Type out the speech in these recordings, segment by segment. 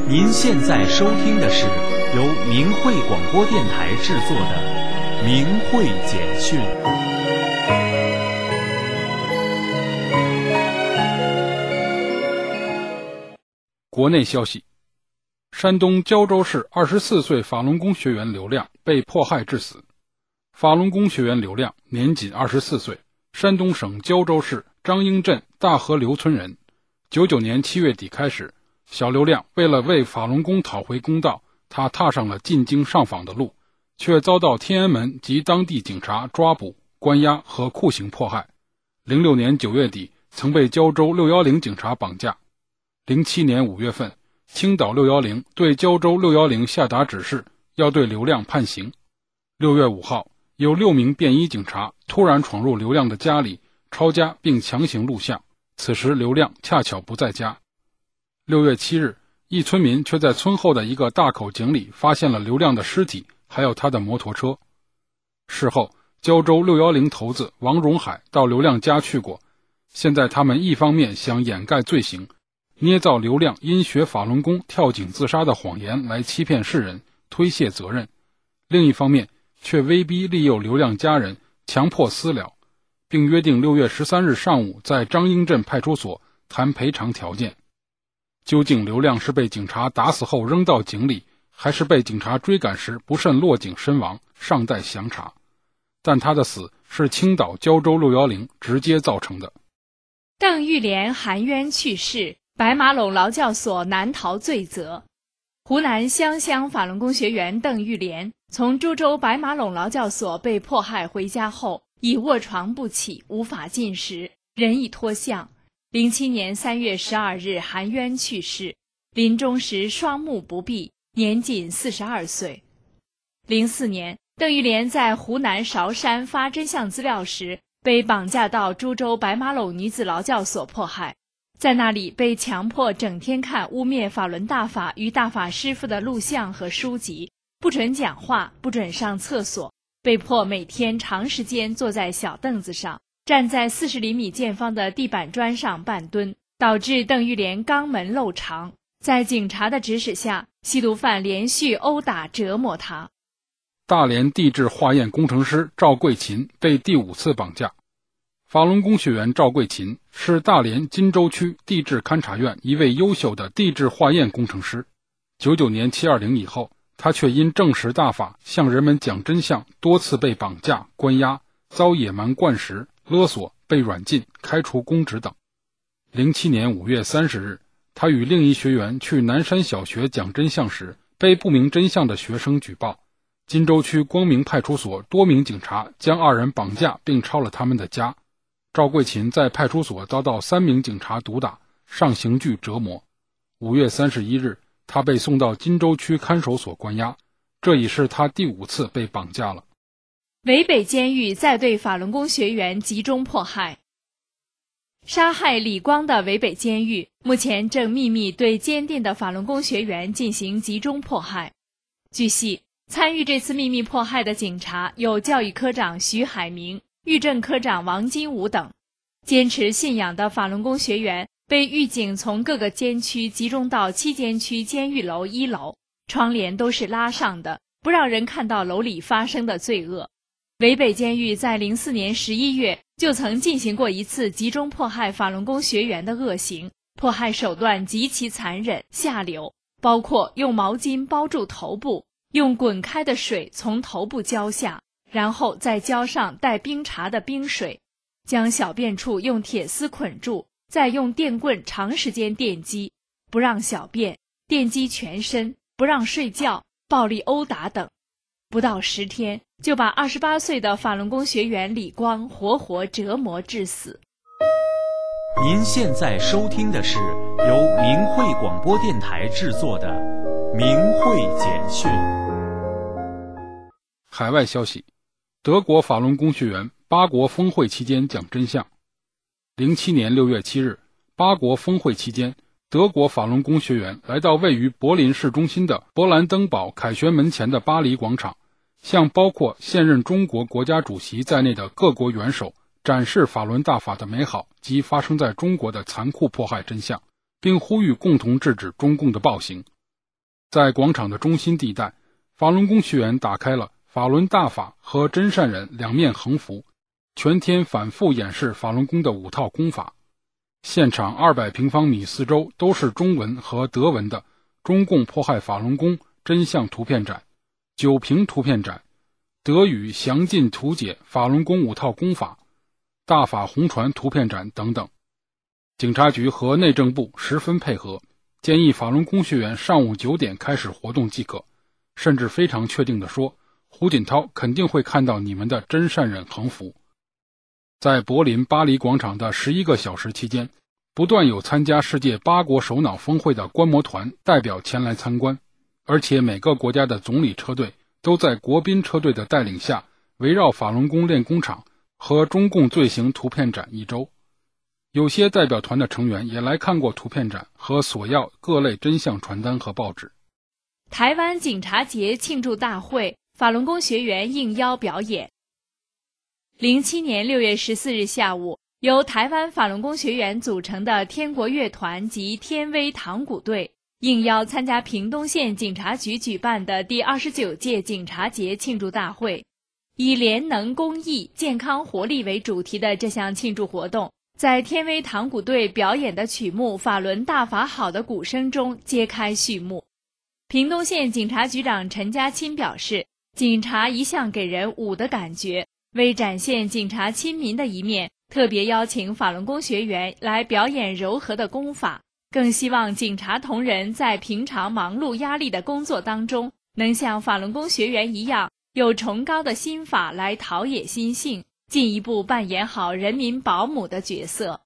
您现在收听的是由明慧广播电台制作的《明慧简讯》。 国内消息：山东胶州市24岁法轮功学员刘亮被迫害致死。法轮功学员刘亮年仅24岁，山东省胶州市张英镇大河刘村人。99年7月底开始，小刘亮为了为法轮功讨回公道，他踏上了进京上访的路，却遭到天安门及当地警察抓捕、关押和酷刑迫害。06年9月底，曾被胶州610警察绑架。07年5月份，青岛610对胶州610下达指示，要对刘亮判刑。6月5号，有6名便衣警察突然闯入刘亮的家里，抄家并强行录像。此时刘亮恰巧不在家。6月7日，一村民却在村后的一个大口井里发现了刘亮的尸体，还有他的摩托车。事后，胶州610头子王荣海到刘亮家去过。现在他们一方面想掩盖罪行，捏造刘亮因学法轮功跳井自杀的谎言来欺骗世人，推卸责任；另一方面却威逼利诱刘亮家人，强迫私了，并约定6月13日上午在张英镇派出所谈赔偿条件。究竟刘亮是被警察打死后扔到井里，还是被警察追赶时不慎落井身亡，尚待详查。但他的死是青岛胶州610直接造成的。 邓玉莲含冤去世，白马陇劳教所难逃罪责。湖南湘乡法轮功学员邓玉莲从株洲白马陇劳教所被迫害回家后，已卧床不起，无法进食，人已脱相。07年3月12日含冤去世，临终时双目不闭，年仅42岁。04年，邓玉莲在湖南韶山发真相资料时，被绑架到株洲白马陇女子劳教所迫害，在那里被强迫整天看污蔑法轮大法与大法师父的录像和书籍，不准讲话，不准上厕所，被迫每天长时间坐在小凳子上，站在40厘米见方的地板砖上半蹲，导致邓玉莲肛门漏肠。在警察的指使下，吸毒犯连续殴打折磨他。 大连地质化验工程师赵桂琴被第5次绑架。法轮功学员赵桂琴是大连金州区地质勘察院一位优秀的地质化验工程师。99年720以后，他却因证实大法、向人们讲真相，多次被绑架、关押，遭野蛮灌食、勒索，被软禁、开除公职等。07年5月30日，他与另一学员去南山小学讲真相时，被不明真相的学生举报。金州区光明派出所多名警察将2人绑架并抄了他们的家。赵桂琴在派出所遭到3名警察毒打，上刑具折磨。5月31日，他被送到金州区看守所关押，这已是他第5次被绑架了。 渭北监狱再对法轮功学员集中迫害。杀害李光的渭北监狱目前正秘密对监禁的法轮功学员进行集中迫害。据悉，参与这次秘密迫害的警察有教育科长徐海明、狱政科长王金武等。坚持信仰的法轮功学员被狱警从各个监区集中到7监区监狱楼1楼，窗帘都是拉上的，不让人看到楼里发生的罪恶。渭北监狱在04年11月就曾进行过一次集中迫害法轮功学员的恶行，迫害手段极其残忍下流，包括用毛巾包住头部，用滚开的水从头部浇下，然后再浇上带冰碴的冰水，将小便处用铁丝捆住，再用电棍长时间电击，不让小便，电击全身，不让睡觉，暴力殴打等。不到10天，就把28岁的法轮功学员李光活活折磨致死。 您现在收听的是由明慧广播电台制作的《明慧简讯》。 海外消息：德国法轮功学员8国峰会期间讲真相。07年6月7日，8国峰会期间，德国法轮功学员来到位于柏林市中心的勃兰登堡凯旋门前的巴黎广场，向包括现任中国国家主席在内的各国元首展示法轮大法的美好及发生在中国的残酷迫害真相，并呼吁共同制止中共的暴行。 在广场的中心地带，法轮功学员打开了法轮大法和真善忍两面横幅，全天反复演示法轮功的5套功法。现场200平方米四周都是中文和德文的中共迫害法轮功真相图片展、酒瓶图片展、德语详尽图解法轮功5套功法、大法红传图片展等等。警察局和内政部十分配合，建议法轮功学员上午9点开始活动即可，甚至非常确定地说，胡锦涛肯定会看到你们的真善忍横幅。在柏林巴黎广场的11个小时期间，不断有参加世界8国首脑峰会的观摩团代表前来参观，而且每个国家的总理车队都在国宾车队的带领下，围绕法轮功练功场和中共罪行图片展1周。有些代表团的成员也来看过图片展和索要各类真相传单和报纸。 台湾警察节庆祝大会，法轮功学员应邀表演。07年6月14日下午，由台湾法轮功学员组成的天国乐团及天威堂鼓队应邀参加屏东县警察局举办的第29届警察节庆祝大会。以廉能公益、健康活力为主题的这项庆祝活动，在天威堂鼓队表演的曲目《法轮大法好》的鼓声中揭开序幕。屏东县警察局长陈家钦表示，警察一向给人武的感觉，为展现警察亲民的一面，特别邀请法轮功学员来表演柔和的功法，更希望警察同仁在平常忙碌压力的工作当中，能像法轮功学员一样，有崇高的心法来陶冶心性，进一步扮演好人民保姆的角色。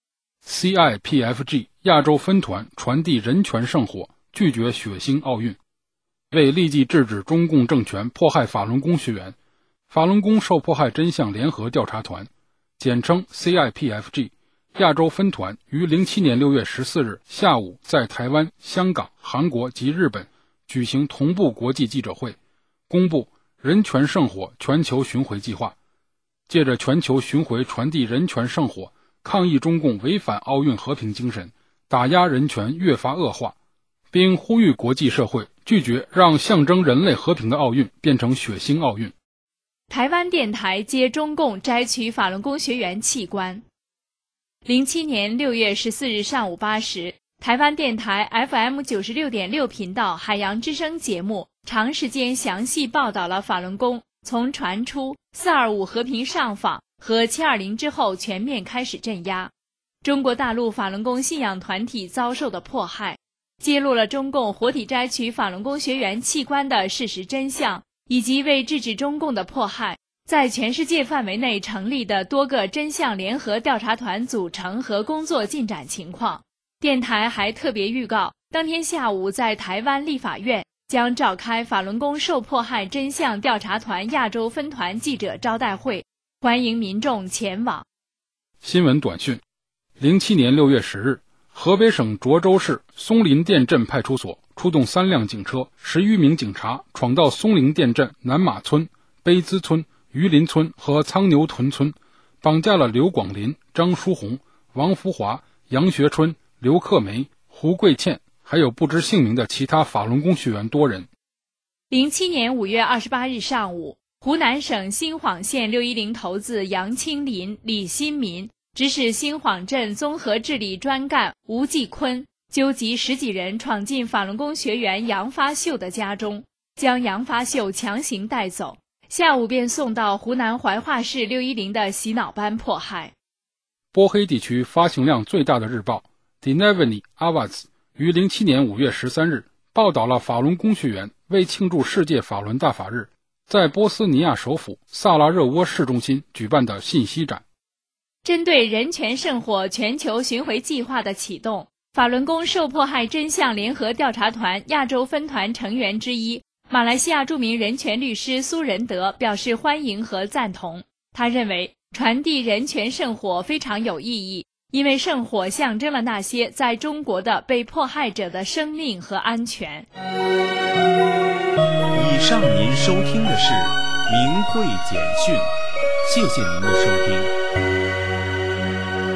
CIPFG 亚洲分团传递人权圣火，拒绝血腥奥运。为立即制止中共政权迫害法轮功学员，法轮功受迫害真相联合调查团简称 CIPFG 亚洲分团于07年6月14日下午在台湾、香港、韩国及日本举行同步国际记者会，公布人权圣火全球巡回计划，借着全球巡回传递人权圣火，抗议中共违反奥运和平精神，打压人权越发恶化，并呼吁国际社会拒绝让象征人类和平的奥运变成血腥奥运。 台湾电台接中共摘取法轮功学员器官。07年6月14日上午8时，台湾电台 FM 96.6频道海洋之声节目长时间详细报道了法轮功从传出、425和平上访和720之后全面开始镇压中国大陆法轮功信仰团体遭受的迫害，揭露了中共活体摘取法轮功学员器官的事实真相，以及为制止中共的迫害，在全世界范围内成立的多个真相联合调查团组成和工作进展情况。电台还特别预告，当天下午在台湾立法院将召开法轮功受迫害真相调查团亚洲分团记者招待会，欢迎民众前往。 新闻短讯：07年6月10日，河北省涿州市松林店镇派出所出动3辆警车，10余名警察闯到松林店镇南马村、卑资村、榆林村和苍牛屯村，绑架了刘广林、张书红、王福华、杨学春、刘克梅、胡桂倩，还有不知姓名的其他法轮功学员多人。 07年5月28日上午，湖南省新晃县610头子杨清林、李新民指使新晃镇综合治理专干吴继坤纠集10几人闯进法轮功学员杨发秀的家中，将杨发秀强行带走，下午便送到湖南怀化市610的洗脑班迫害。 波黑地区发行量最大的日报 Dnevny Avaz 于07年5月13日报道了法轮功学员为庆祝世界法轮大法日，在波斯尼亚首府萨拉热窝市中心举办的信息展。 针对人权圣火全球巡回计划的启动，法轮功受迫害真相联合调查团亚洲分团成员之一马来西亚著名人权律师苏仁德表示欢迎和赞同。他认为传递人权圣火非常有意义，因为圣火象征了那些在中国的被迫害者的生命和安全。 以上您收听的是明慧简讯，谢谢您的收听。